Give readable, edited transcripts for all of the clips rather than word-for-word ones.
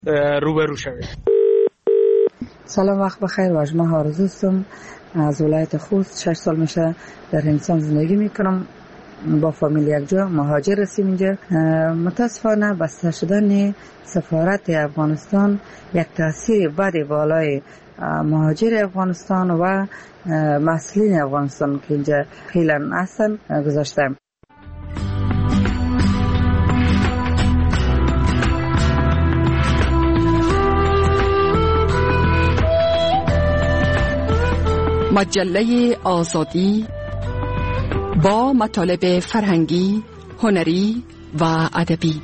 روبرو شوید. سلام، وقت بخیر. واجمه آرزو هستم از ولایت خوست. 6 سال میشه در هندوستان زندگی میکنم. با فامیل یک جا مهاجر رسیم اینجا. متاسفانه بسته شدن سفارت افغانستان یک تاثیر بد بالای مهاجر افغانستان و مسئولین افغانستان که اینجا خیلی هستن گذاشته. مجله آزادی با مطالب فرهنگی، هنری و ادبی.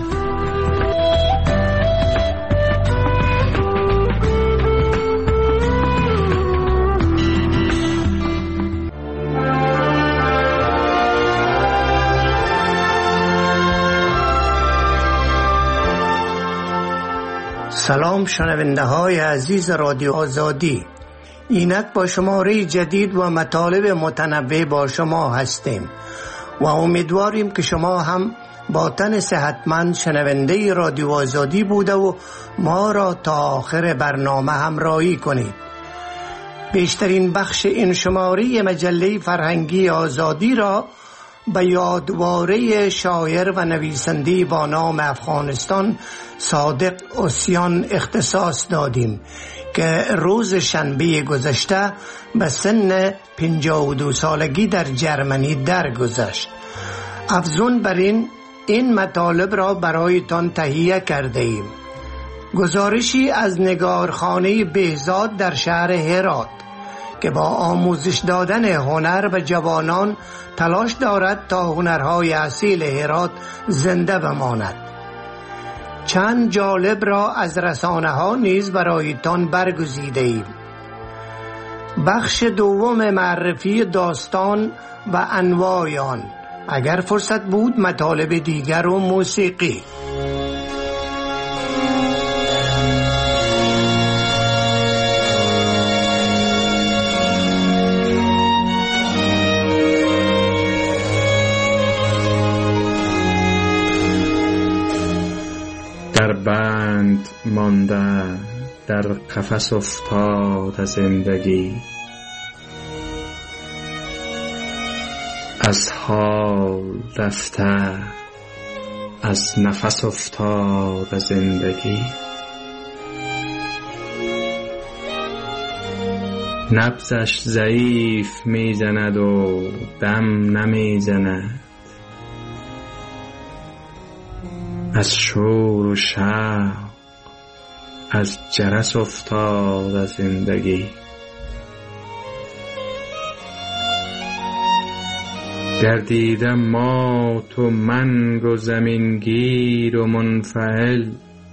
سلام شنونده های عزیز رادیو آزادی، اینک با شماره جدید و مطالب متنوع با شما هستیم و امیدواریم که شما هم با تن صحتمند شنونده رادیو آزادی بوده و ما را تا آخر برنامه همراهی کنید. بیشترین بخش این شماره مجله فرهنگی آزادی را به یادواره شاعر و نویسنده با نام افغانستان صادق اوسیان اختصاص دادیم که روز شنبه گذشته به سن 52 سالگی در جرمنی درگذشت. افزون بر این مطالب را برایتان تهیه کرده ایم. گزارشی از نگارخانه بهزاد در شهر هرات که با آموزش دادن هنر به جوانان تلاش دارد تا هنرهای اصیل هرات زنده بماند. چند جالب را از رسانه ها نیز برایتان برگزیده ایم. بخش دوم معرفی داستان و انواع آن. اگر فرصت بود مطالب دیگر و موسیقی. در بند مانده، در قفس افتاد زندگی، از حال رفته، از نفس افتاد زندگی. نبضش ضعیف میزند و دم نمیزند، از شور و شوق، از جرس افتاد زندگی. گردیدم مات و منگ و زمینگیر و منفعل،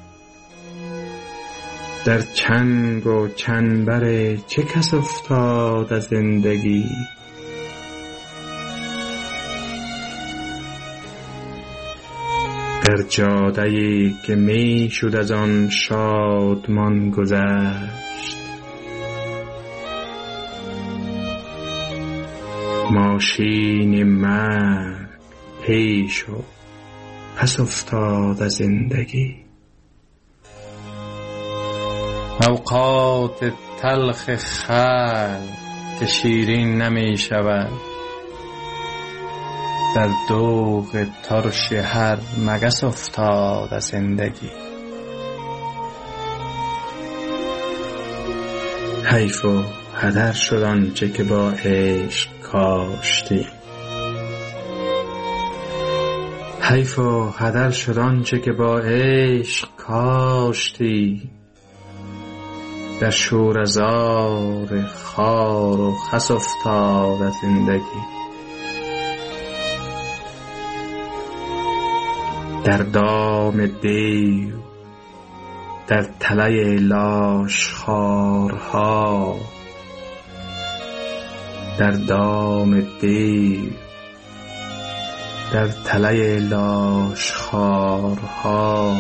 در چنگ و چنبر چه کس افتاد از زندگی. در جاده‌ای که می شد از آن شادمان گذشت، ماشین مرگ پیش و پس افتاد از زندگی. اوقات تلخ خلق که شیرین نمی شود، در دوغ ترش هر مگس افتاد از زندگی. حیف و هدر شد آنچه که با عشق کاشتی، حیف و هدر شد آنچه که با عشق کاشتی. در شوره‌زار خار و خس افتاد از زندگی. در دام دیو، در تله لاشخوارها، در دام دیو، در تله لاشخوارها.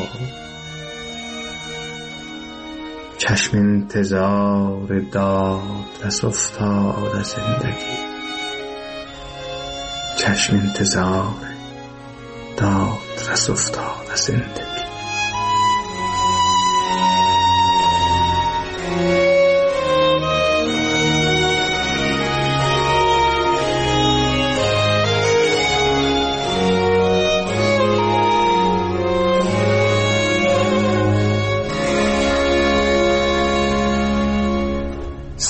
چشم انتظار دادرس افتاد از زندگی، چشم انتظار دادرس افتاد از زندگی.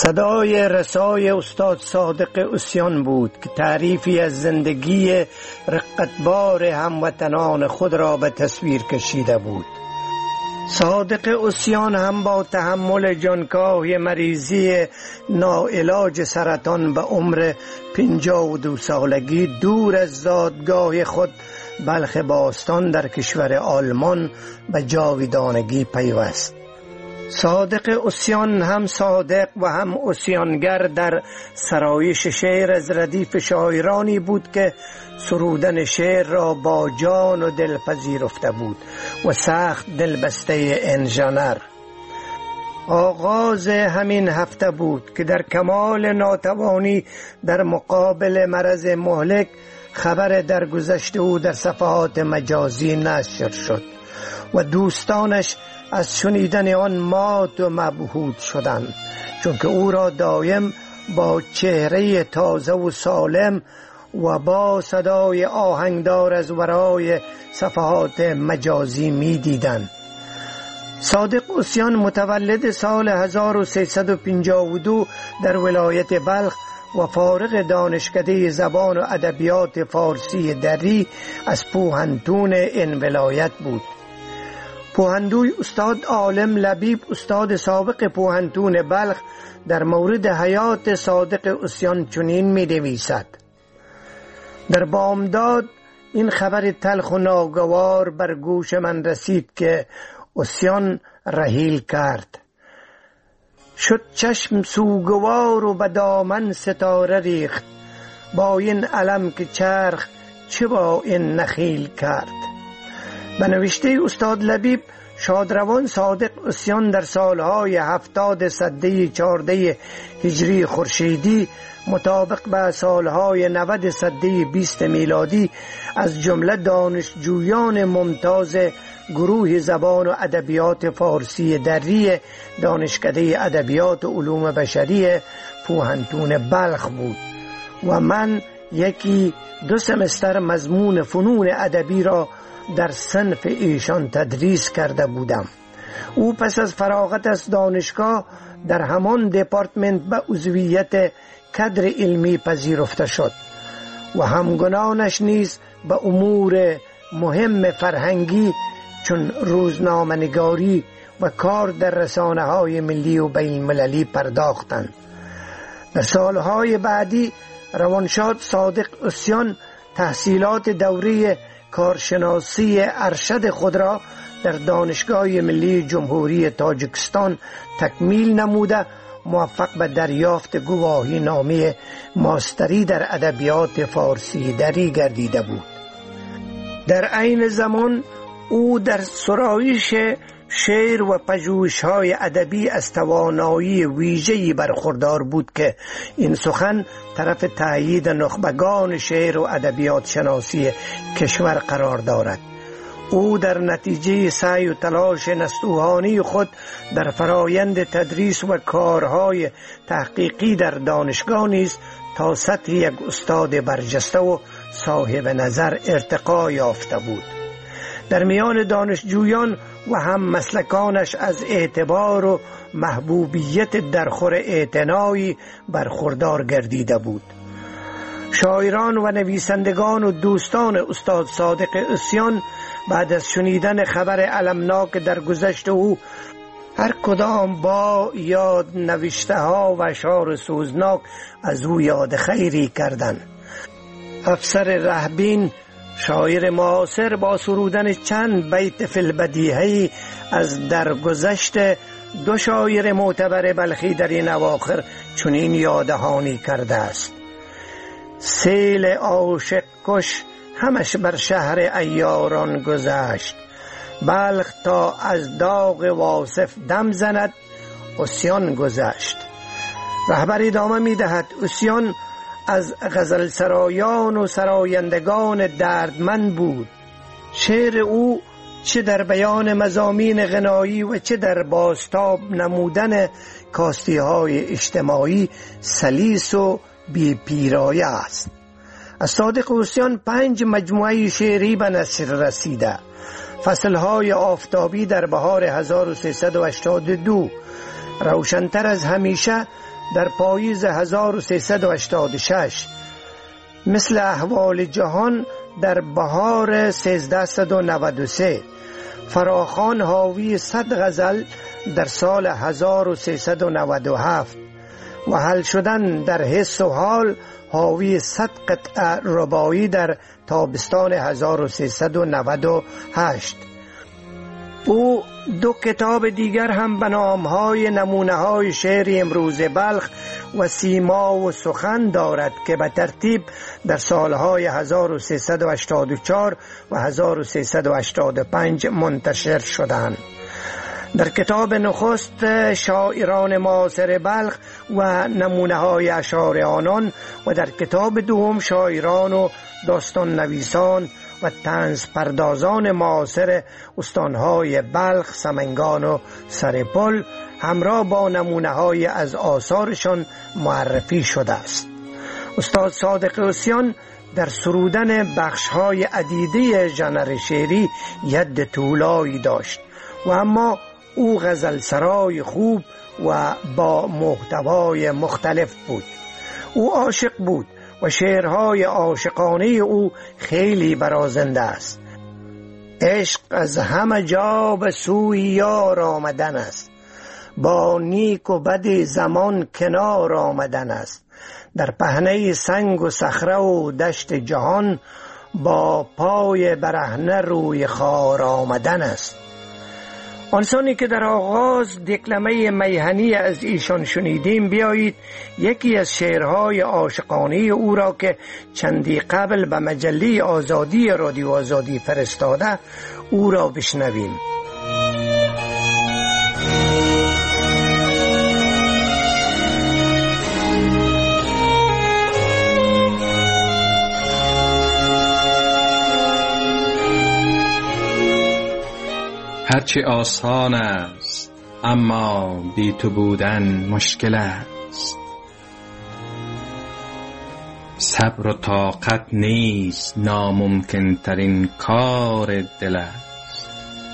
صدای رسای استاد صادق عصیان بود که تعریفی از زندگی رقتبار هموطنان خود را به تصویر کشیده بود. صادق عصیان هم با تحمل جانکاه مریضی ناعلاج سرطان به عمر 52 سالگی دور از زادگاه خود بلخ باستان در کشور آلمان به جاودانگی پیوست. صادق عصیان هم صادق و هم عصیانگر در سرایش شعر از ردیف شاعرانی بود که سرودن شعر را با جان و دل پذیرفته بود و سخت دلبسته انژنر. آغاز همین هفته بود که در کمال ناتوانی در مقابل مرض مهلک خبر درگذشت او در صفحات مجازی نشر شد و دوستانش از شنیدن آن مات و مبهوت شدند، چون که او را دایم با چهره تازه و سالم و با صدای آهنگدار از ورای صفحات مجازی می دیدند. صادق عصیان متولد سال 1352 در ولایت بلخ و فارغ دانشکده زبان و ادبیات فارسی دری از پوهنتون این ولایت بود. پوهندوی استاد عالم لبیب استاد سابق پوهنتون بلخ در مورد حیات صادق عصیان چنین می نویسد: در بامداد این خبر تلخ و ناگوار بر گوش من رسید که عصیان رحیل کرد. شد چشم سوگوار و به دامن ستاره ریخت، با این علم که چرخ چه با این نخیل کرد. به نوشته استاد لبیب، شادروان صادق عصیان در سالهای 70 سده 14 هجری خورشیدی مطابق به سالهای 90 سده 20 میلادی از جمله دانشجویان ممتاز گروه زبان و ادبیات فارسی دری دانشکده ادبیات و علوم بشری پوهنتون بلخ بود و من یکی 2 سمستر مضمون فنون ادبی را در صنف ایشان تدریس کرده بودم. او پس از فراغت از دانشگاه در همان دپارتمنت به عضویت کادر علمی پذیرفته شد و همگنانش نیز به امور مهم فرهنگی چون روزنامه‌نگاری و کار در رسانه‌های ملی و بین المللی پرداختند. در سالهای بعدی روانشاد صادق عصیان تحصیلات دوره کارشناسی ارشد خود را در دانشگاه ملی جمهوری تاجیکستان تکمیل نموده موفق به دریافت گواهی نامه ماستری در ادبیات فارسی دری گردیده بود. در عین زمان او در سرایش شعر و پژوهش‌های ادبی از توانایی ویژه‌ای برخوردار بود که این سخن طرف تأیید نخبگان شعر و ادبیات شناسی کشور قرار دارد. او در نتیجه سعی و تلاش نستوحانی خود در فرایند تدریس و کارهای تحقیقی در دانشگاه نیز تا سطح یک استاد برجسته و صاحب نظر ارتقا یافته بود. در میان دانشجویان و هم مسلکانش از اعتبار و محبوبیت درخور اعتنایی برخوردار گردیده بود. شاعران و نویسندگان و دوستان استاد صادق عصیان بعد از شنیدن خبر المناک در گذشت او هر کدام با یاد نوشته ها و اشعار سوزناک از او یاد خیری کردند. افسر رهبین شاعر معاصر با سرودن چند بیت فی البدیهه از درگذشت 2 شاعر معتبر بلخی در این اواخر چنین یادهانی کرده است: سیل عاشق کش همش بر شهر عیاران گذشت، بلخ تا از داغ واصف دم زند عصیان گذشت. رهبر ادامه می دهد: عصیان از غزل سرایان و سرایندگان دردمند بود. شعر او چه در بیان مضامین غنایی و چه در بازتاب نمودن کاستی های اجتماعی سلیس و بی پیرایه است. از صادق عصیان 5 مجموعه شعری به نثر رسیده: فصلهای آفتابی در بهار 1382، روشنتر از همیشه، در پاییز 1386 مثل احوال جهان در بهار 1393 فراخوان حاوی 100 غزل در سال 1397 و حل شدن در حس و حال حاوی 100 قطعه رباعی در تابستان 1398. او 2 کتاب دیگر هم به نامهای نمونه‌های شعر امروز بلخ و سیما و سخن دارد که به ترتیب در سالهای 1384 و 1385 منتشر شدند. در کتاب نخست شاعران معاصر بلخ و نمونه‌های اشعار آنان و در کتاب دوم شاعران و داستان نویسان و طنز پردازان معاصر استانهای بلخ، سمنگان و سرپل همراه با نمونه‌های از آثارشان معرفی شده است. استاد صادق عصیان در سرودن بخش‌های عدیده ژانر شعری ید طولایی داشت و اما او غزل سرای خوب و با محتوای مختلف بود. او عاشق بود و شعرهای عاشقانه او خیلی برازنده است. عشق از همه جا به سوی یار آمدن است، با نیک و بد زمان کنار آمدن است. در پهنه سنگ و صخره و دشت جهان، با پای برهنه روی خار آمدن است. آنسانی که در آغاز دکلمه میهنی از ایشان شنیدیم، بیایید یکی از شعرهای عاشقانه او را که چندی قبل به مجله آزادی رادیو آزادی فرستاده او را بشنویم. هرچی آسان است اما بی تو بودن مشکل است. صبر و طاقت نیست ناممکن ترین کار دل است.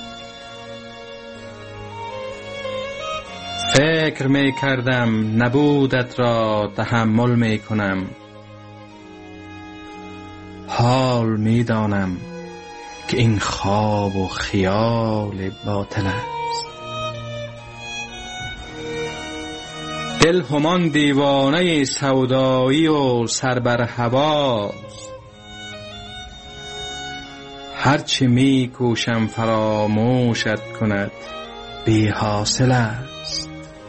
فکر می کردم نبودت را تحمل می کنم، حال می دانم که این خواب و خیال باطل است. دل همان دیوانه سودایی و سر بر هواست، هرچی می کوشم فراموشت کند بی حاصل است.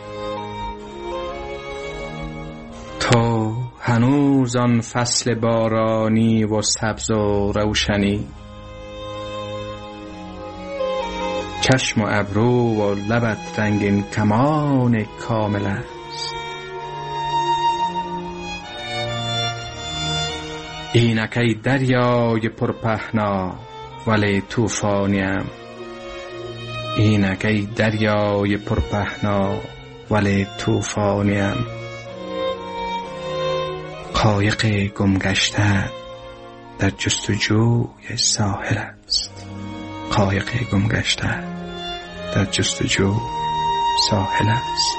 تو هنوز آن فصل بارانی و سبز و روشنی، چشم و ابرو و لبت رنگین کمان کامل است. اینک ای دریای پرپهنا ولی طوفانیم، اینک ای دریای پرپهنا ولی طوفانیم. قایق گمگشته در جستجوی ساحل است، قایق گمگشته در جستجو ساحل است.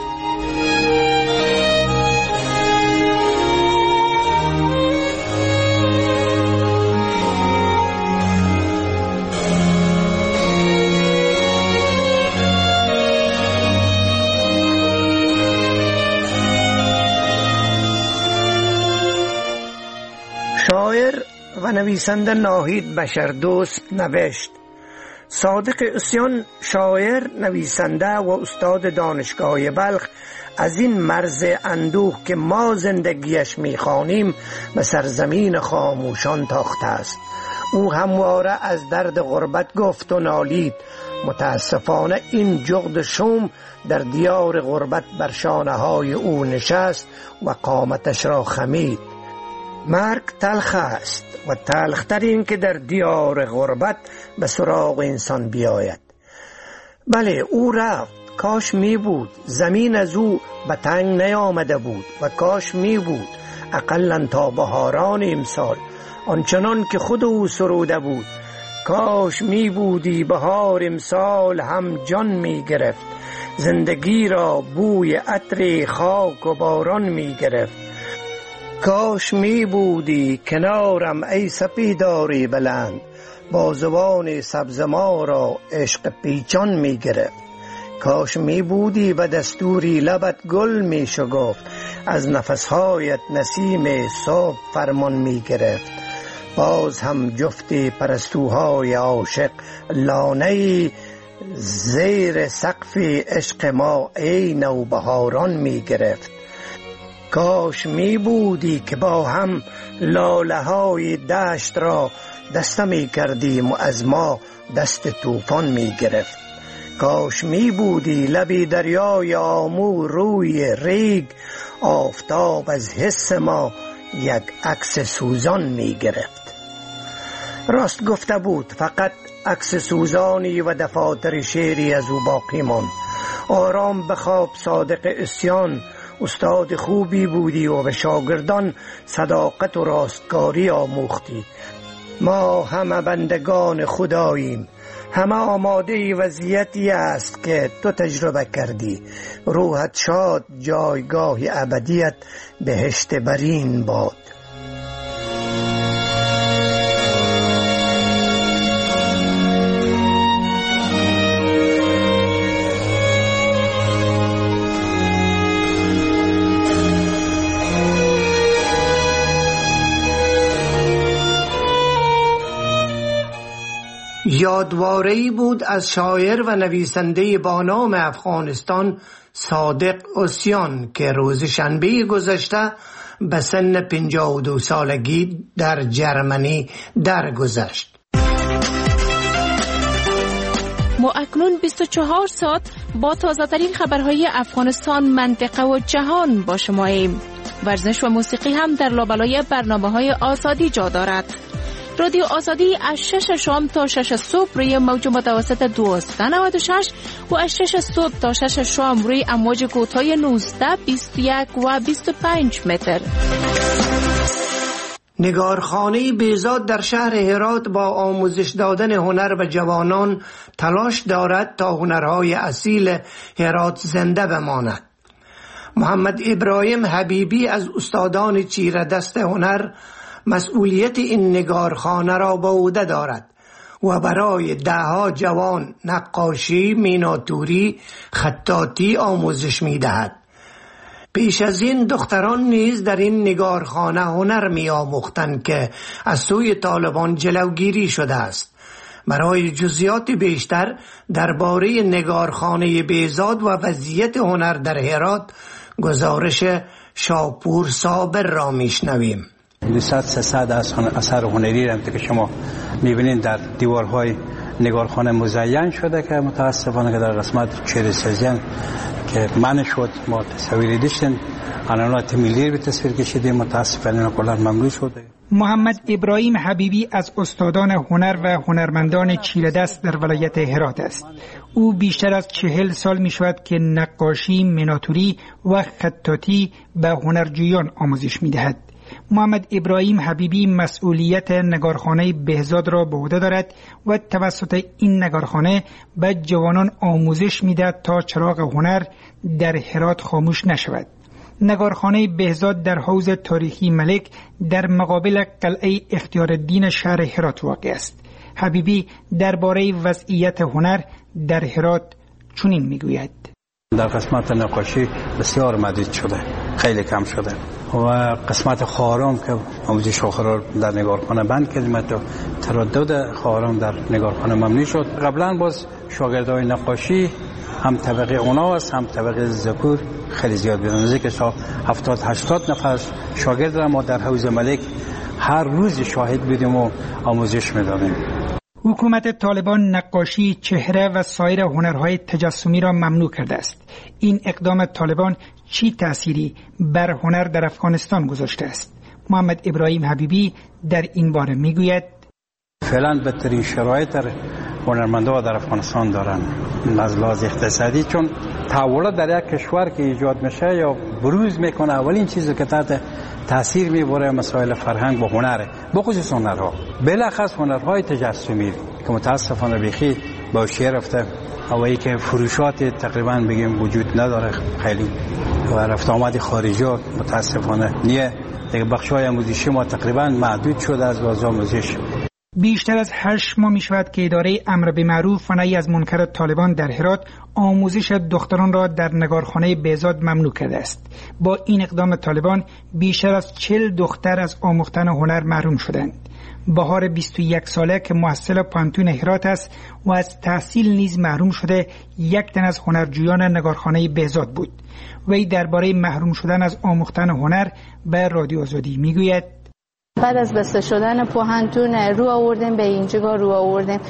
شاعر و نویسنده ناهید بشردوست نوشت: صادق عصیان شاعر، نویسنده و استاد دانشگاه بلخ از این مرز اندوه که ما زندگیش می‌خوانیم به سرزمین خاموشان تاخته است. او همواره از درد غربت گفت و نالید. متاسفانه این جغد شوم در دیار غربت بر شانه‌های او نشست و قامتش را خمید. مرگ تلخ است و تلختر این که در دیار غربت به سراغ انسان بیاید. بله، او رفت، کاش می بود زمین از او به تنگ نیامده بود و کاش می بود اقلن تا بهاران امسال آنچنان که خود او سروده بود. کاش می بودی بهار امسال هم جان می گرفت، زندگی را بوی عطر خاک و باران می گرفت. کاش می بودی کنارم ای سپیداری بلند، بازوان سبز ما را عشق پیچان می گرفت. کاش می بودی به دستوری لبت گل می شکفت، از نفسهایت نسیم صبح فرمان می گرفت. باز هم جفت پرستوهای عاشق لانه‌ای زیر سقف عشق ما ای نوبهاران می گرفت. کاش می بودی که با هم لاله های دشت را دسته می کردیم و از ما دست طوفان می گرفت. کاش می بودی لبی دریای آمو روی ریگ، آفتاب از حس ما یک عکس سوزان می گرفت. راست گفته بود، فقط عکس سوزانی و دفاتر شعری از او باقی ماند. آرام بخواب صادق عصیان، استاد خوبی بودی و به شاگردان صداقت و راستکاری آموختی. ما همه بندگان خداییم، همه آماده وضعیتی است که تو تجربه کردی. روحت شاد، جایگاه ابدیت بهشت برین باد. یادواره‌ای بود از شاعر و نویسنده با نام افغانستان صادق عصیان که روز شنبه گذشته به سن 52 سالگی در جرمنی درگذشت. ما اکنون 24 ساعت با تازه‌ترین خبرهای افغانستان، منطقه و جهان با شماییم. ورزش و موسیقی هم در لابلای برنامه‌های آزادی جا دارد. رادیو آزادی از 6 شام تا 6 صبح روی موج متوسط 1296 و از 6 صبح تا 6 شام روی امواج کوتاه 19، 21 و 25 متر. نگارخانه بهزاد در شهر هرات با آموزش دادن هنر به جوانان تلاش دارد تا هنرهای اصیل هرات زنده بماند. محمد ابراهیم حبیبی از استادان چیردست هنر مسئولیت این نگارخانه را به عهده دارد و برای دهها جوان نقاشی، میناتوری، خطاطی آموزش می‌دهد. پیش از این دختران نیز در این نگارخانه هنر می‌آموختند که از سوی طالبان جلوگیری شده است. برای جزئیات بیشتر درباره نگارخانه بهزاد و وضعیت هنر در هرات گزارش شاپور صابر را میشنویم. 200-300 اثر هنری را که شما میبینید در دیوارهای نگارخانه مزین شده که متاسفانه که در قسمت چهره‌سازی که منع شد ما تصویری داشتیم، علامات ملی به تصویر کشیدیم، متاسفانه کلا ممنوع شده. محمد ابراهیم حبیبی از استادان هنر و هنرمندان چیره‌دست در ولایت هرات است. او بیشتر از 40 سال می شود که نقاشی، میناتوری و خطاطی به هنرجویان آموزش می دهد. محمد ابراهیم حبیبی مسئولیت نگارخانه بهزاد را به عهده دارد و توسط این نگارخانه به جوانان آموزش می‌دهد تا چراغ هنر در هرات خاموش نشود. نگارخانه بهزاد در حوض تاریخی ملک در مقابل قلعه اختیارالدین شهر هرات واقع است. حبیبی درباره وضعیت هنر در هرات چنین میگوید: در قسمت نقاشی بسیار محدود شده، خیلی کم شده و قسمت خارام که آموزش آخر در نگارخانه بند کردیم تا تردد خارام در نگارخانه ممنوع شد. قبلا باز شاگردای نقاشی هم طبقه اونا است هم طبقه ذکور خیلی زیاد بودن، نزدیک 70-80 نفر شاگرد را ما در حوض ملک هر روز شاهد بودیم و آموزش می‌دادیم. حکومت طالبان نقاشی، چهره و سایر هنرهای تجسمی را ممنوع کرده است. این اقدام طالبان چی تأثیری بر هنر در افغانستان گذاشته است؟ محمد ابراهیم حبیبی در این باره میگوید: فعلا بدترین شرایط در هنرمندان در افغانستان دارن از لحاظ اقتصادی، چون تحولات در یک کشور که ایجاد میشه یا بروز میکنه اولین چیزی که تحت تاثیر میبره مسائل فرهنگ و هنره، بخصوص هنرها، بلخص هنرهای تجسمی که متاسفانه بیخی با شیعه رفته هوایی که فروشات تقریبا بگیم وجود نداره خیلی و رفت آمد خارجی متاسفانه نیه دیگه. بخش‌های آموزشی ما تقریبا محدود شده از بازار آموزش. بیشتر از 8 ماه می شود که اداره امر به معروف و نهی از منکر طالبان در هرات آموزش دختران را در نگارخانه بهزاد ممنوع کرده است. با این اقدام طالبان بیشتر از 40 دختر از آموختن هنر محروم شدند. بهار 21 ساله که محصل پانتون هرات است و از تحصیل نیز محروم شده، یک تن از هنرجویان نگارخانه بهزاد بود. وی درباره محروم شدن از آموختن هنر به رادیو آزادی میگوید: بعد از بسته شدن پوهنتون رو آوردیم به اینجا، رو آوردیم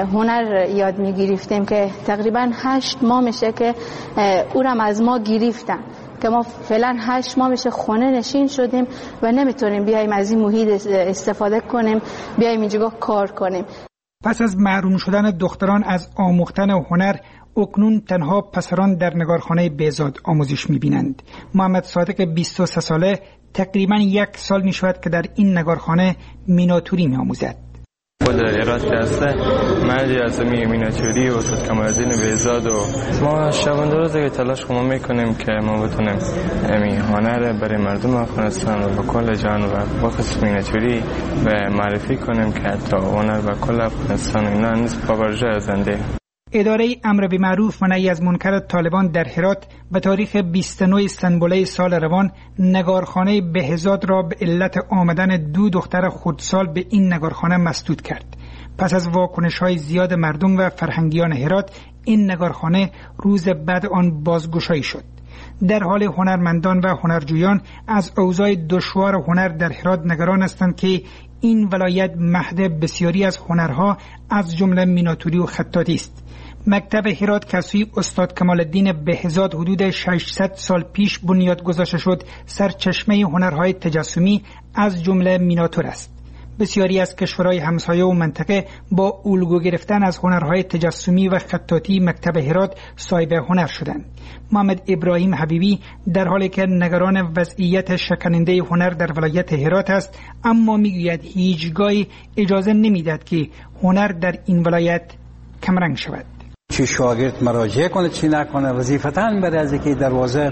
هنر یاد میگرفتیم که تقریبا 8 ماه میشه که اونم از ما گرفتن که ما فعلا 8 ماه میشه خونه نشین شدیم و نمیتونیم بیایم از این محیط استفاده کنیم، بیایم اینجا کار کنیم. پس از محروم شدن دختران از آموختن هنر، اکنون تنها پسران در نگارخانه بهزاد آموزش میبینند. محمد صادق 23 ساله تقریبا 1 سال می شود که در این نگارخانه میناتوری می آموزد. خود ایراد که هسته مردی از میناتوری و استاد کمال‌الدین بهزاد و ما شبانه روز که تلاش کنیم میکنیم که ما بتونیم همین هنر برای مردم افغانستان و کل جهان و با خصوص میناتوری به معرفی کنیم که حتی هنر و کل افغانستان اینا نیست پاورجای زنده. اداره امر به معروف و نهی از منکر طالبان در هرات به تاریخ 29 سنبله سال روان نگارخانه بهزاد را به علت آمدن 2 دختر خردسال به این نگارخانه مسدود کرد. پس از واکنش‌های زیاد مردم و فرهنگیان هرات، این نگارخانه روز بعد آن بازگشایی شد. در حال هنرمندان و هنرجویان از اوضاع دشوار هنر در هرات نگران هستند که این ولایت مهد بسیاری از هنرها از جمله میناتوری و خطاطی است. مکتب هرات که سوی استاد کمال‌الدین بهزاد حدود 600 سال پیش بنیاد گذاشته شد، سرچشمه هنرهای تجسمی از جمله میناتور است. بسیاری از کشورهای همسایه و منطقه با الگو گرفتن از هنرهای تجسمی و خطاطی مکتب هرات صاحب هنر شدند. محمد ابراهیم حبیبی در حالی که نگران وضعیت شکننده هنر در ولایت هرات است، اما میگوید هیچگاهی اجازه نمیدهد که هنر در این ولایت کمرنگ شود. چی شاگرد مراجعه کنه چی نکنه، وظیفتاً برای از اینکه دروازه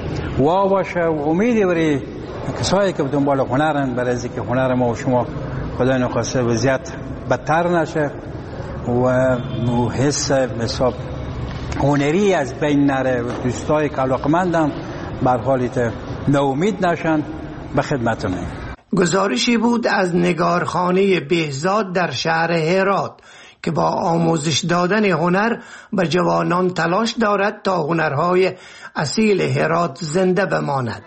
وا باشه و امیدی برای کسایی که دنبال هنرن، برای از اینکه هنر ما و شما خدای نخواسته وضعیت بدتر نشه و حس حساب هنری از بین نره و دوستای که علاقمندم بر حالیت ناامید نشن به خدمتونه. گزارشی بود از نگارخانه بهزاد در شهر هرات که با آموزش دادن هنر به جوانان تلاش دارد تا هنرهای اصیل هرات زنده بماند.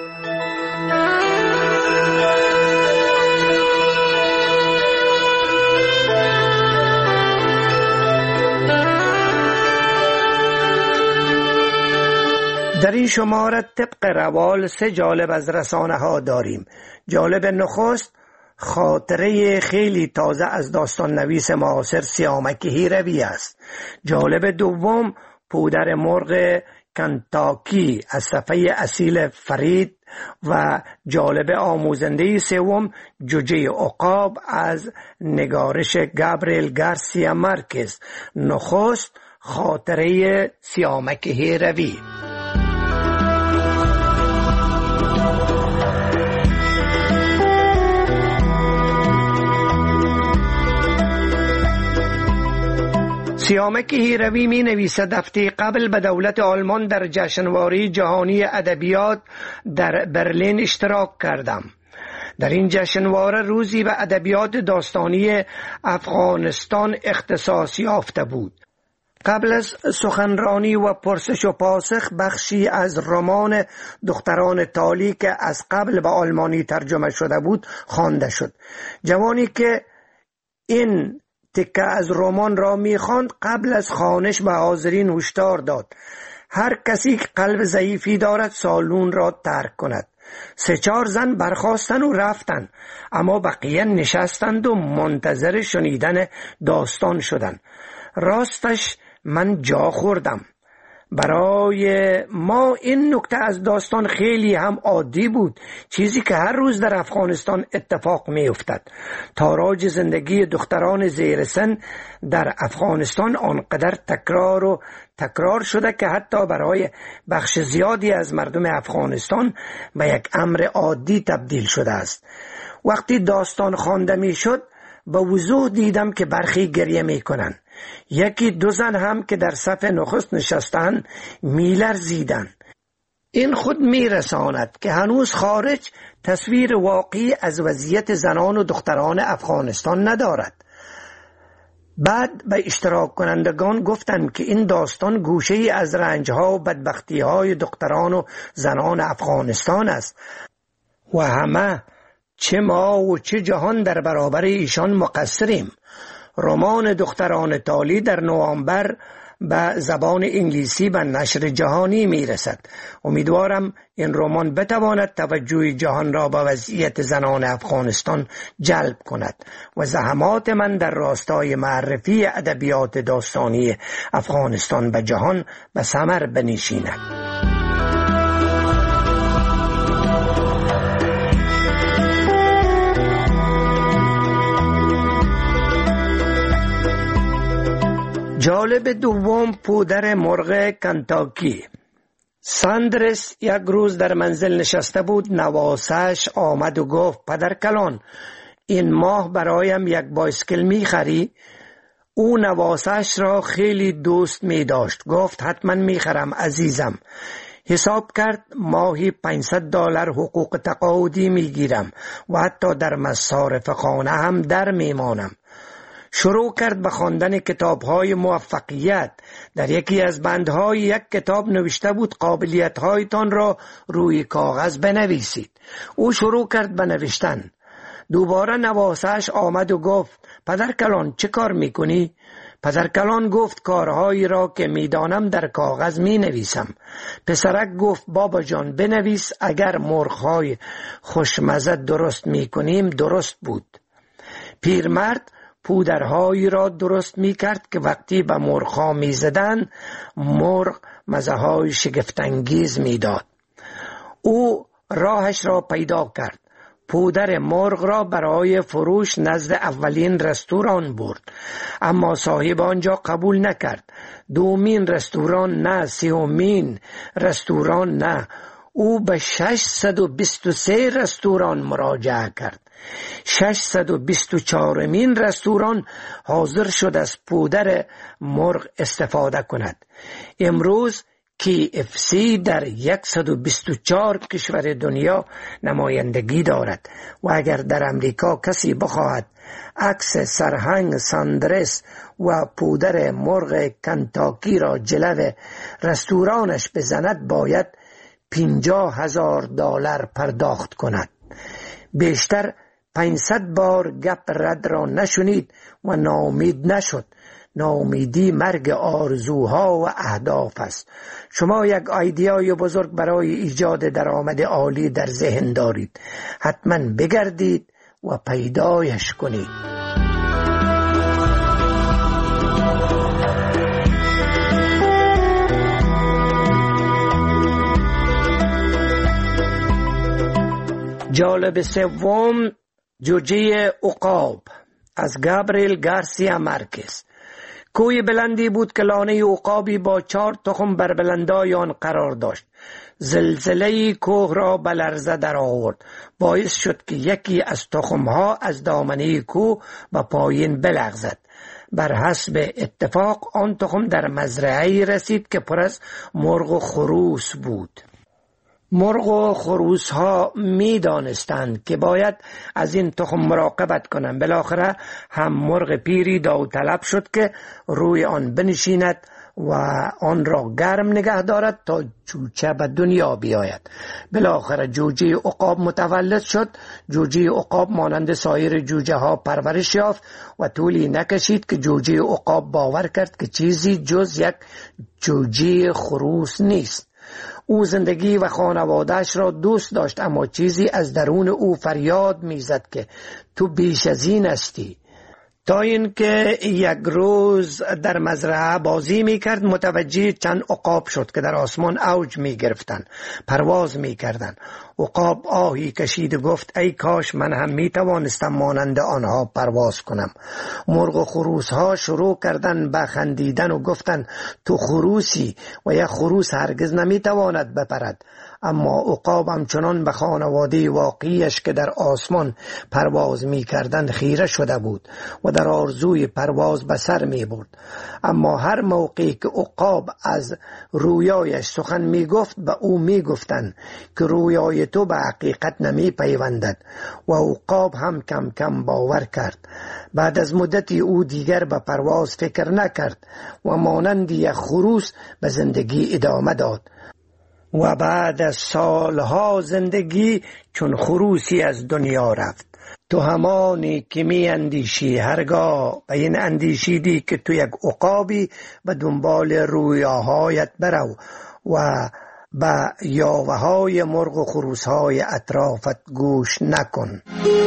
در این شماره طبق روال 3 جالب از رسانه ها داریم. جالب نخست خاطره خیلی تازه از داستان نویس معاصر سیامک هیروی است. جالب دوم پودر مرغ کنتاکی از صفحه اصیل فرید و جالب آموزنده سوم جوجه عقاب از نگارش گابریل گارسیا مارکز. نخست خاطره سیامک هیروی. سیامک هیروی می نویسد هفته قبل به دولت آلمان در جشنواره جهانی ادبیات در برلین اشتراک کردم. در این جشنواره روزی به ادبیات داستانی افغانستان اختصاص یافته بود. قبل از سخنرانی و پرسش و پاسخ بخشی از رمان دختران تالی که از قبل به آلمانی ترجمه شده بود خوانده شد. جوانی که این تکه از رمان را می‌خواند قبل از خوانش به حاضرین هشدار داد: هر کسی که قلب ضعیفی دارد سالون را ترک کند. 3-4 زن برخاستند و رفتند، اما بقیه نشستند و منتظر شنیدن داستان شدند. راستش من جا خوردم. برای ما این نکته از داستان خیلی هم عادی بود، چیزی که هر روز در افغانستان اتفاق می افتد. تاراج زندگی دختران زیر سن در افغانستان آنقدر تکرار شده که حتی برای بخش زیادی از مردم افغانستان به یک امر عادی تبدیل شده است. وقتی داستان خوانده می شد به وضوح دیدم که برخی گریه می کنند. یکی دو زن هم که در صف نخست نشستند می‌لرزیدند. این خود میرساند که هنوز خارج تصویر واقعی از وضعیت زنان و دختران افغانستان ندارد. بعد به اشتراک کنندگان گفتند که این داستان گوشه‌ای از رنج‌ها و بدبختی‌های دختران و زنان افغانستان است و همه چه ما و چه جهان در برابر ایشان مقصریم. رمان دختران تالی در نوامبر به زبان انگلیسی به نشر جهانی می رسد. امیدوارم این رمان بتواند توجه جهان را به وضعیت زنان افغانستان جلب کند و زحمات من در راستای معرفی ادبیات داستانی افغانستان به جهان به ثمر بنشیند. جالب دوم، پودر مرغ کنتاکی. ساندرس یک روز در منزل نشسته بود. نواسش آمد و گفت پدر کلان این ماه برایم یک بایسکل میخری؟ او نواسش را خیلی دوست می داشت. گفت حتما میخرم عزیزم. حساب کرد ماهی $500 حقوق تقاعدی میگیرم و حتی در مصارف خانه هم در میمانم. شروع کرد به خواندن کتاب‌های موفقیت. در یکی از بندهای یک کتاب نوشته بود قابلیت‌هایتان را روی کاغذ بنویسید. او شروع کرد به نوشتن. دوباره نواسش آمد و گفت پدر کلان چه کار میکنی؟ پدر کلان گفت کارهایی را که میدانم در کاغذ می نویسم. پسرک گفت بابا جان بنویس اگر مرغ‌های خوشمزه درست میکنیم درست بود. پیرمرد پودرهایی را درست می کرد که وقتی به مرغ‌ها می زدن مرغ مزه‌های شگفت‌انگیز می داد. او راهش را پیدا کرد. پودر مرغ را برای فروش نزد اولین رستوران برد، اما صاحب آنجا قبول نکرد. دومین رستوران نه، سومین رستوران نه. او به 623 رستوران مراجعه کرد. 624مین رستوران حاضر شد از پودر مرغ استفاده کند. امروز KFC در 124 کشور دنیا نمایندگی دارد و اگر در امریکا کسی بخواهد عکس سرهنگ ساندرس و پودر مرغ کنتاکی را جلو رستورانش بزند باید $50,000 پرداخت کند. بیشتر 500 بار گپ رد را نشنید و ناامید نشد. ناامیدی مرگ آرزوها و اهداف است. شما یک ایده‌ای بزرگ برای ایجاد درآمد عالی در ذهن دارید. حتما بگردید و پیدایش کنید. جالب سوم، جوجه عقاب از گابریل گارسیا مارکز. کوی بلندی بود که لانه عقابی با 4 تخم بر بلندای آن قرار داشت. زلزله کوه را به لرزه در آورد. باعث شد که یکی از تخمها از دامنه کوه به پایین بلغزد. بر حسب اتفاق آن تخم در مزرعه‌ای رسید که پر از مرغ و خروس بود. مرغ و خروس ها می دانستند که باید از این تخم مراقبت کنند. بالاخره هم مرغ پیری داوطلب شد که روی آن بنشیند و آن را گرم نگه دارد تا جوجه به دنیا بیاید. بالاخره جوجه عقاب متولد شد. جوجه عقاب مانند سایر جوجه ها پرورش یافت و طولی نکشید که جوجه عقاب باور کرد که چیزی جز یک جوجه خروس نیست. او زندگی و خانواده‌اش را دوست داشت، اما چیزی از درون او فریاد می‌زد که تو بیش از این هستی. تا اینکه یک روز در مزرعه بازی میکرد متوجه چند عقاب شد که در آسمان اوج میگرفتند، پرواز میکردند. عقاب آهی کشید و گفت ای کاش من هم میتوانستم مانند آنها پرواز کنم. مرغ و خروس ها شروع کردند به خندیدن و گفتند تو خروسی و یک خروس هرگز نمیتواند بپرد. اما عقاب همچنان به خانواده واقعیش که در آسمان پرواز می کردند خیره شده بود و در آرزوی پرواز به سر می برد. اما هر موقعی که عقاب از رویایش سخن می گفت به او می گفتند که رویای تو به حقیقت نمی پیوندد و عقاب هم کم کم باور کرد. بعد از مدتی او دیگر به پرواز فکر نکرد و مانند یک خروس به زندگی ادامه داد و بعد از سالها زندگی چون خروسی از دنیا رفت. تو همانی که می اندیشی هرگاه به این اندیشیدی که تو یک عقابی به دنبال رویاهایت برو و به یاوه های مرغ و خروس های اطرافت گوش نکن.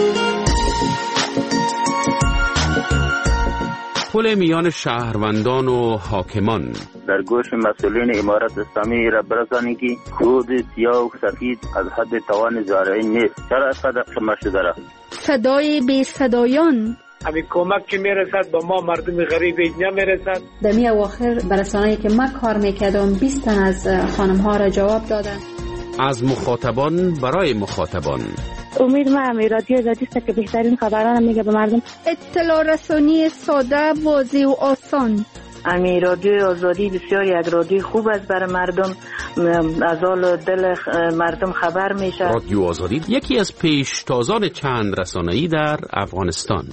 پل میان شهروندان و حاکمان. در گوش مسئولین امارت اسلامی را برسانید که کود سیاه و سفید از حد توان زارعین نیست. چرا صدق شما شده را؟ صدای بی صدایان. همین کمک که میرسد با ما مردم غریب اینجا میرسد. در می اواخر برسانه‌ای که من کار میکردم 20 تن از خانم ها را جواب دادن. از مخاطبان برای مخاطبان. امید من رادیو آزادی است که بهترین خبران میگه به مردم. اطلاع رسانی ساده، واضح و آسان. امی رادیو آزادی بسیار یک رادیو خوب است برای مردم، از حال دل مردم خبر میشه. رادیو آزادی یکی از پیشتازان چند رسانه‌ای در افغانستان.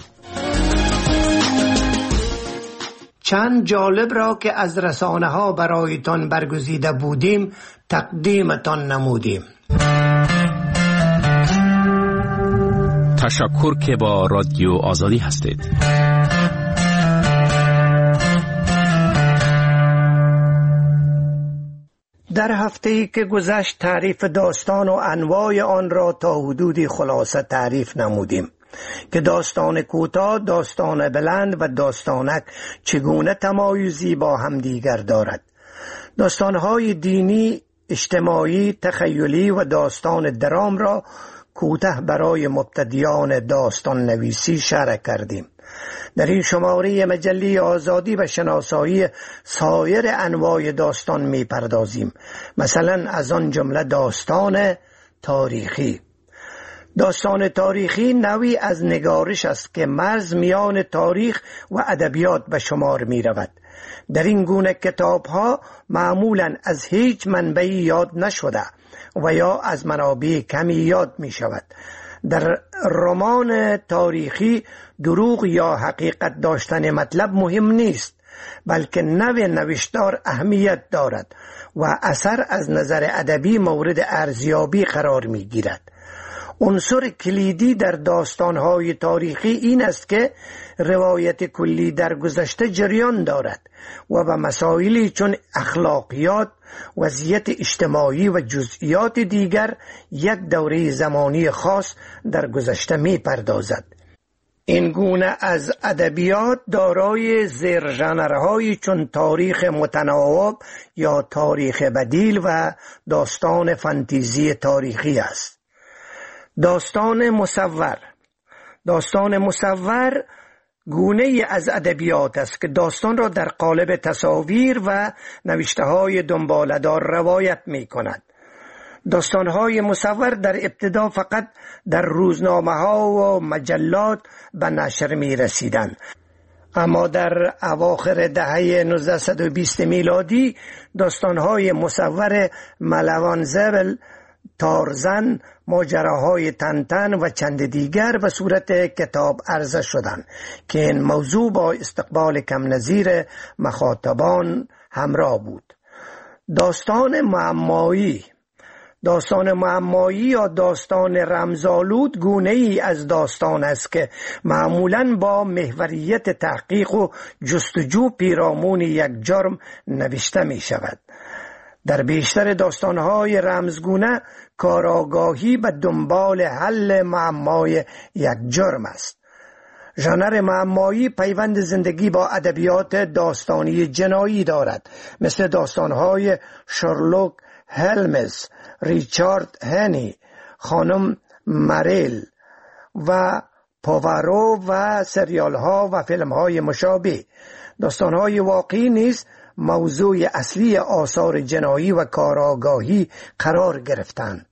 چند جالب را که از رسانه ها برایتان برگزیده بودیم تقدیمتان نمودیم. تشکر که با رادیو آزادی هستید. در هفته‌ای که گذشت تعریف داستان و انواع آن را تا حدودی خلاصه تعریف نمودیم که داستان کوتاه، داستان بلند و داستانک چگونه تمایزی با همدیگر دارد. داستانهای دینی، اجتماعی، تخیلی و داستان درام را کوتاه برای مبتدیان داستان نویسی شرح کردیم. در این شماره مجله آزادی به شناسایی سایر انواع داستان می پردازیم. مثلا از آن جمله داستان تاریخی. داستان تاریخی نوعی از نگارش است که مرز میان تاریخ و ادبیات به شمار می رود. در این گونه کتاب ها معمولا از هیچ منبعی یاد نشده و یا از منابع کمی یاد می شود. در رمان تاریخی دروغ یا حقیقت داشتن مطلب مهم نیست، بلکه نوع نوشتار اهمیت دارد و اثر از نظر ادبی مورد ارزیابی قرار می گیرد. عنصر کلیدی در داستان‌های تاریخی این است که روایت کلی در گذشته جریان دارد و به مسائلی چون اخلاقیات، وضعیت اجتماعی و جزئیات دیگر یک دوره زمانی خاص در گذشته می پردازد. این گونه از ادبیات دارای زیر ژانرهایی چون تاریخ متناوب یا تاریخ بدیل و داستان فانتزی تاریخی است. داستان مصور گونه از ادبیات است که داستان را در قالب تصاویر و نوشته‌های دنباله‌دار روایت می‌کند. داستان‌های مصور در ابتدا فقط در روزنامه‌ها و مجلات به نشر می‌رسیدند، اما در اواخر دهه 1920 میلادی داستان‌های مصور ملوان زبل، تارزن، ماجراهای تنتن و چند دیگر به صورت کتاب عرضه شدند که این موضوع با استقبال کم نظیر مخاطبان همراه بود. داستان معمایی یا داستان رمزآلود گونه ای از داستان است که معمولاً با محوریت تحقیق و جستجو پیرامون یک جرم نوشته می شود. در بیشتر داستانهای رمزگونه کارآگاهی به دنبال حل معمای یک جرم است. ژانر معمایی پیوند زندگی با ادبیات داستانی جنایی دارد، مثل داستان‌های شرلوک هولمز، ریچارد هنی، خانم مریل و پاورو و سریال‌ها و فیلم‌های مشابه. داستان‌های واقعی نیز موضوع اصلی آثار جنایی و کارآگاهی قرار گرفتند.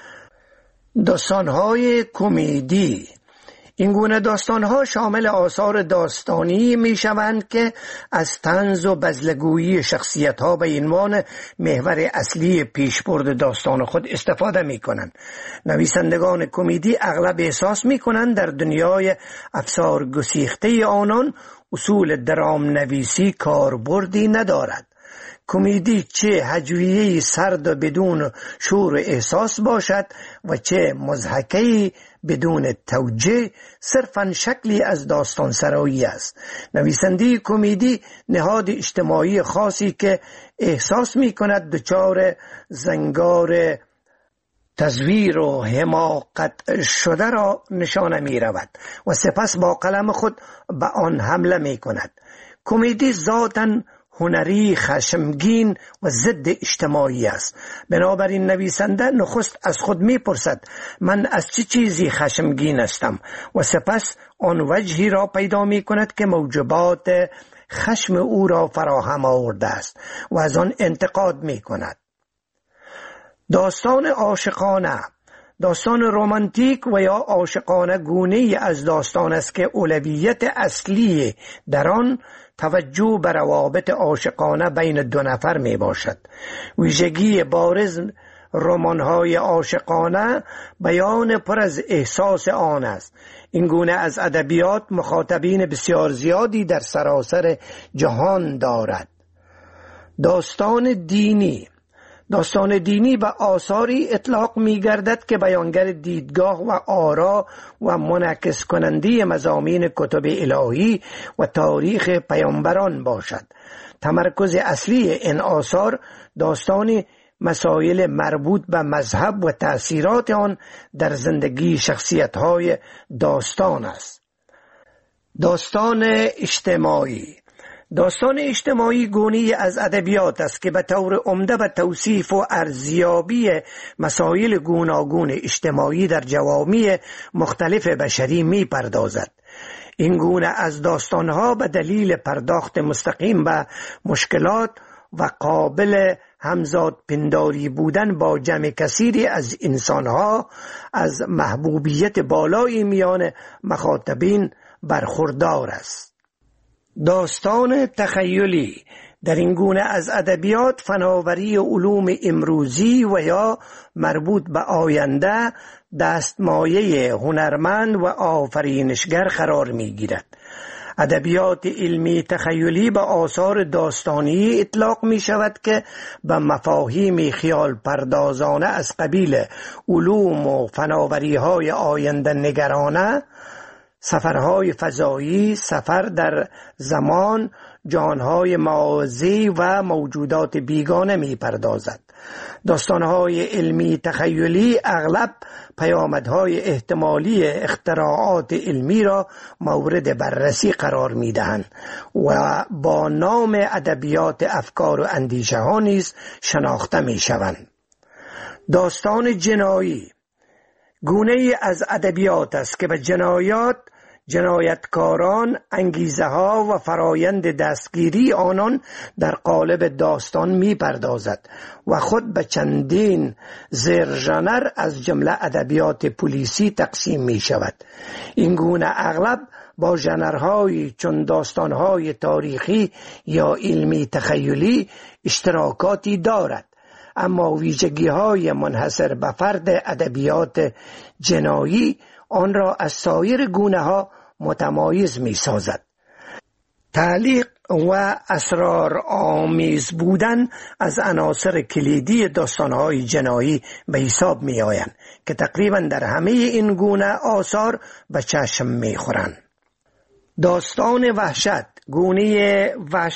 داستان‌های کمدی: این گونه داستان‌ها شامل آثار داستانی می‌شوند که از طنز و بزلگویی شخصیت‌ها به عنوان محور اصلی پیشبرد داستان خود استفاده می‌کنند. نویسندگان کمدی اغلب احساس می‌کنند در دنیای افسار گسیخته آنان اصول درام نویسی کاربردی ندارد. کمدی چه هجویه‌ای سرد و بدون شور و احساس باشد و چه مضحکه‌ای بدون توجیه، صرفاً شکلی از داستان سرایی است. نویسنده کمدی نهاد اجتماعی خاصی که احساس می کند دچار زنگار تزویر و حماقت شده را نشانه می رود و سپس با قلم خود به آن حمله می کند. کمدی ذاتاً هنری، خشمگین و ضد اجتماعی است. بنابراین نویسنده نخست از خود میپرسد من از چه چیزی خشمگین هستم و سپس آن وجهی را پیدا می کند که موجبات خشم او را فراهم آورده است و از آن انتقاد می کند. داستان عاشقانه: داستان رمانتیک و یا عاشقانه گونه از داستان است که اولویت اصلی در آن توجه به روابط عاشقانه بین دو نفر می باشد. ویژگی بارز رمان‌های عاشقانه بیان پر از احساس آن است. این گونه از ادبیات مخاطبین بسیار زیادی در سراسر جهان دارد. داستان دینی: داستان دینی به آثاری اطلاق می گردد که بیانگر دیدگاه و آرا و منعکس کننده مضامین کتب الهی و تاریخ پیامبران باشد. تمرکز اصلی این آثار داستان مسائل مربوط به مذهب و تأثیرات آن در زندگی شخصیت‌های داستان است. داستان اجتماعی: داستان اجتماعی گونه‌ای از ادبیات است که به طور عمده به توصیف و ارزیابی مسائل گوناگون اجتماعی در جوامع مختلف بشری می پردازد. این گونه از داستانها به دلیل پرداخت مستقیم به مشکلات و قابل همزاد پنداری بودن با جمع کثیری از انسانها از محبوبیت بالای میان مخاطبین برخوردار است. داستان تخیلی: در این گونه از ادبیات فناوری علوم امروزی و یا مربوط به آینده دستمایه هنرمند و آفرینشگر قرار می گیرد. ادبیات علمی تخیلی به آثار داستانی اطلاق می شود که به مفاهیم خیال پردازانه از قبیل علوم و فناوری های آینده نگرانه، سفرهای فضایی، سفر در زمان، جانهای موازی و موجودات بیگانه می پردازد. داستانهای علمی تخیلی اغلب پیامدهای احتمالی اختراعات علمی را مورد بررسی قرار می دهند و با نام ادبیات افکار و اندیشه ها نیز شناخته می شوند. داستان جنایی گونه از ادبیات است که به جنایتکاران، انگیزه ها و فرایند دستگیری آنان در قالب داستان می پردازد و خود به چندین زیر ژانر از جمله ادبیات پلیسی تقسیم می شود. این گونه اغلب با ژانرهایی چون داستانهای تاریخی یا علمی تخیلی اشتراکاتی دارد، اما ویژگی‌های منحصر به فرد ادبیات جنایی آن را از سایر گونه‌ها متمایز می‌سازد. تعلیق و اسرارآمیز بودن از عناصر کلیدی داستان‌های جنایی به حساب می‌آیند که تقریباً در همه این گونه آثار به چشم می‌خورند. داستان وحشت گونه وحشت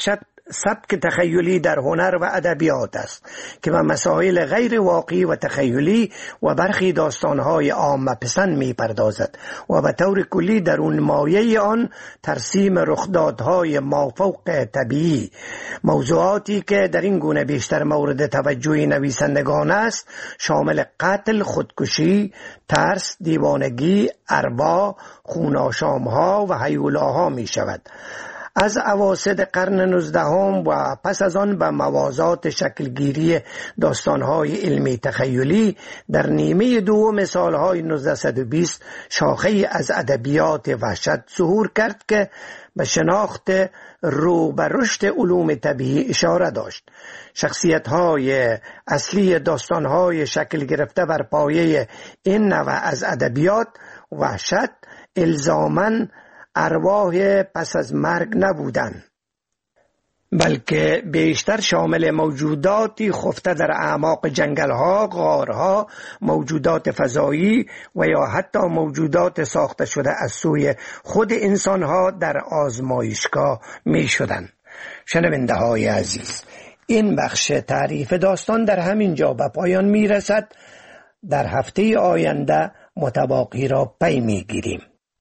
سبک تخیلی در هنر و ادبیات است که به مسائل غیر واقعی و تخیلی و برخی داستانهای عامه پسند می پردازد و به طور کلی در اون مایه آن ترسیم رخدادهای مافوق طبیعی، موضوعاتی که در این گونه بیشتر مورد توجه نویسندگان است شامل قتل، خودکشی، ترس، دیوانگی، اربا، خوناشامها و هیولاها می شود. از اواسط قرن 19 و پس از آن به موازات شکلگیری داستانهای علمی تخیلی در نیمه دوم سالهای 1920 شاخه‌ای از ادبیات وحشت ظهور کرد که به شناخت رو به رشد علوم طبیعی اشاره داشت. شخصیت‌های اصلی داستان‌های شکل گرفته بر پایه این نوع از ادبیات وحشت الزاماً ارواح پس از مرگ نبودند، بلکه بیشتر شامل موجوداتی خفته در اعماق جنگل‌ها، غارها، موجودات فضایی و یا حتی موجودات ساخته شده از سوی خود انسان‌ها در آزمایشگاه می‌شدند. شنونده‌های عزیز، این بخش تعریف داستان در همین جا به پایان می‌رسد. در هفته آینده متباقی را پی می‌گیریم.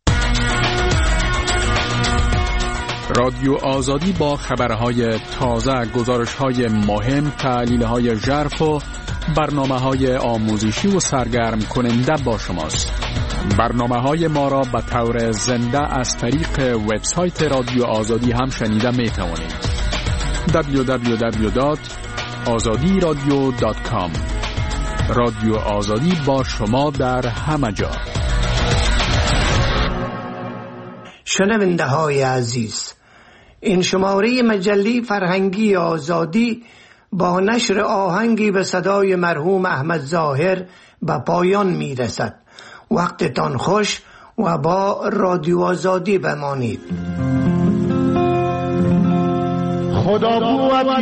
رادیو آزادی با خبرهای تازه، گزارش‌های مهم، تحلیل‌های ژرف و برنامه‌های آموزشی و سرگرم کننده با شماست. برنامه‌های ما را به طور زنده از طریق وبسایت رادیو آزادی هم شنیده می‌توانید. www.azadiradio.com. رادیو آزادی با شما در همه جا. شنونده های عزیز، این شماره مجله فرهنگی آزادی با نشر آهنگی به صدای مرحوم احمد ظاهر به پایان می رسد. وقتتان خوش و با رادیو آزادی بمانید. خدا بود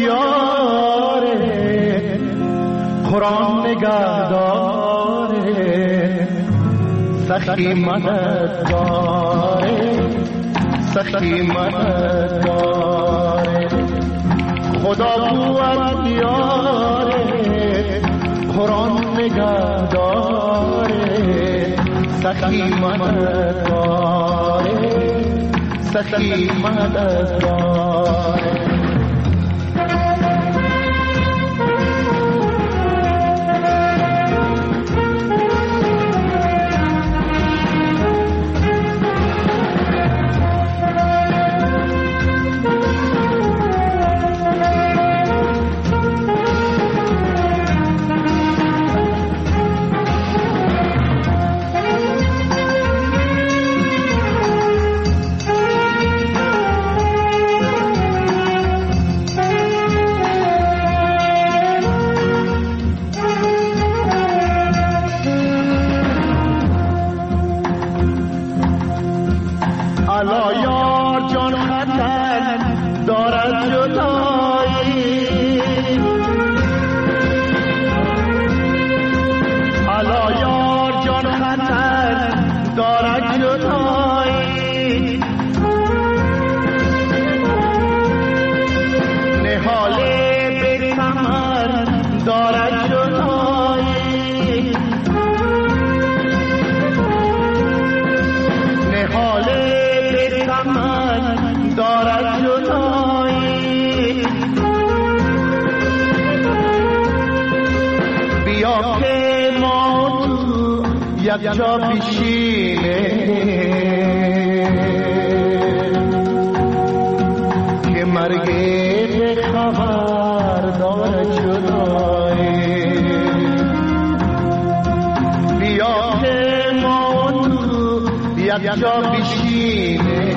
یاره، قرآن نگهداره، سخی مددگاره، سخی مددگاره. خدا بود یاره، قرآن نگهداره، سخی مددگاره، سخی مددگاره. یک جا بشینه که مرگ به خبر داره جدایی. بیا که ما تو یک جا بشینه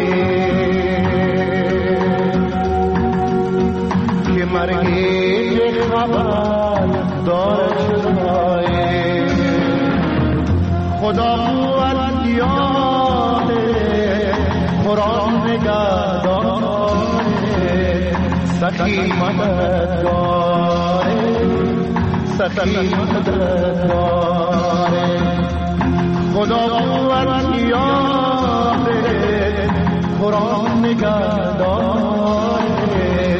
که مرگ به خبر داره جدایی. خدا بود یاره، قرآن نگهداره، سخی مددگاره، سخی مددگاره. خدا بود یاره، قرآن نگهداره،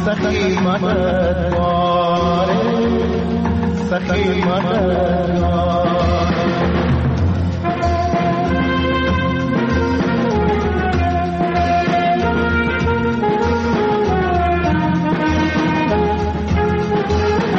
سخی مدد باره سخی مدد